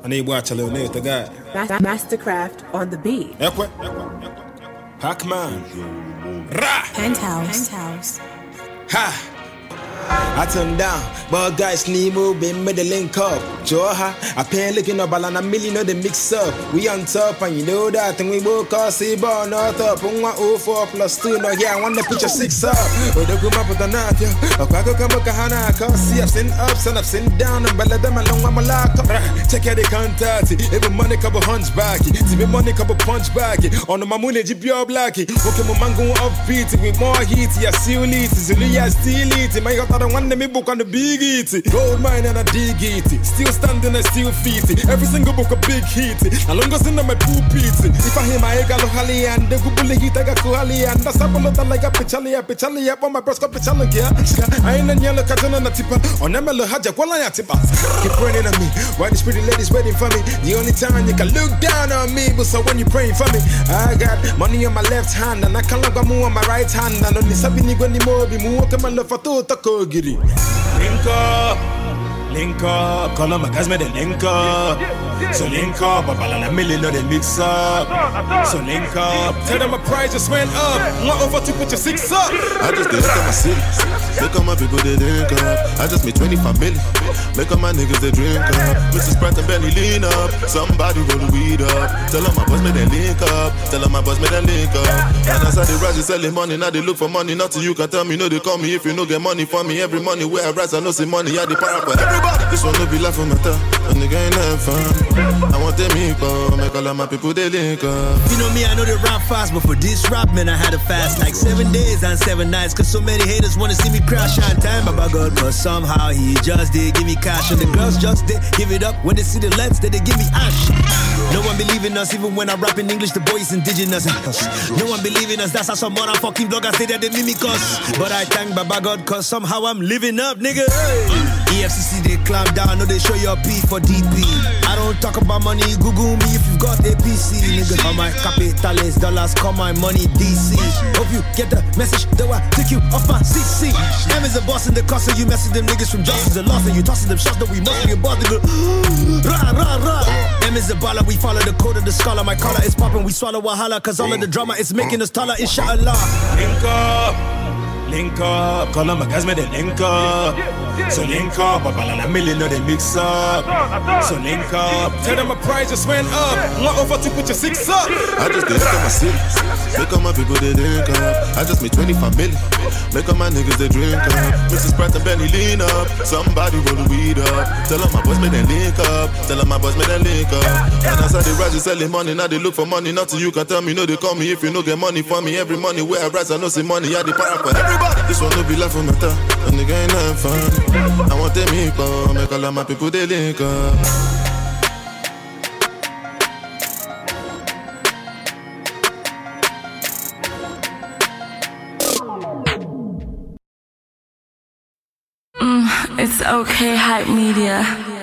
I need watch a little nigga to guy. Mastercraft on the beat. Ekwe. Pac-Man. Ra. Penthouse. Ha. I turn down, but guys need moving, made the link up. Joha, I pay looking up, and a million of the mix up. We on top, and you know that, and we woke up, see ball, not up. 104 plus 2, no, yeah, I want to put your 6 up. We don't come up with a knock, yo. A quack come up, Kahana, cause see, I've seen ups and I've seen down, and better them along, I'm a lock up. Check out the contact, every money couple hunchback, see money couple punch back. On the Mamune, GPR Blacky, okay, my man going upbeat, with more heat, yeah, see you lead, Zulia still eat, my God, I don't want me book on the big eat. Gold mine and a dig it. Still standing and still feet. Every single book a big hit. I long as in my pulpit. If I hear my ega lohali and the gubuli hit I got kuhali and that's a bullet like a pichali up on my breast cup pichali. I ain't a yellow carton on a tipper. On a mellow haja while I tipper. Keep praying on me. Why these pretty ladies waiting for me? The only time you can look down on me, but so when you praying for me, I got money on my left hand and I can't look move on my right hand. And only sabini go ni mo be mo come love for to tako giri. Link up, call on my guys, made the link up. So link up, but a million know they mix up. So link up, tell them my price just went up. Want over to put your 6 up. I just did look at my city. Look at my people, they drink up. I just made 25 million. Make all my niggas, they drink up. Mr. Sprite and Benny lean up. Somebody roll the weed up. Tell them my boss made them link up. Tell them my boss made them link up. And I said they rise, they selling money. Now they look for money. Nothing you can tell me, no, they call me. If you no get money for me, every money where I rise, I know see money. I the para for everybody. This one no be life for my time. A nigga ain't having fun. I want them equal. Make all of my people, they link up. You know me, I know they rap fast, but for this rap, man, I had to fast like 7 days and 7 nights. Cause so many haters wanna see me crash on time. Baba God, cause somehow he just did give me cash. And the girls just did give it up. When they see the lens, they give me ash. No one believe in us, even when I rap in English, the boy is indigenous. No one believe in us, that's how some motherfucking bloggers say that they mimic us. But I thank Baba God, cause somehow I'm living up, nigga. EFCC, they climb down, no, they show your P for DP. I don't talk about money, Google me if you've got a PC, nigga. All my capitales, dollars, call my money DC. Hope you get the message, though I take you off my CC. M is the boss in the car, so you messing them niggas from justice and loss, and you tossing them shots that we must be about to go. Rah, rah, rah. M is the baller, we follow the code of the scholar. My collar is popping, we swallow wahala, cause all of the drama is making us taller, inshallah. Link up, call on my guys, made the link up. So link up, but a million know they mix up. So link up, tell them my price just went up. Want over to put your 6 up. I just did look at my city. Look at my people, they drink up. I just made 25 million. Make all my niggas, they drink up. Mr. Sprite and Benny lean up. Somebody roll the weed up. Tell them my boys made them link up. Tell them my boys made them link up. And I said they rise, they selling money. Now they look for money. Nothing you can tell me, no, they call me. If you no get money for me, every money where I rise, I know see money. I the para for everybody. This one no be life for my time. A nigga ain't having fun. I want them equal. Make all of my people, they link up. It's okay, Hype Media.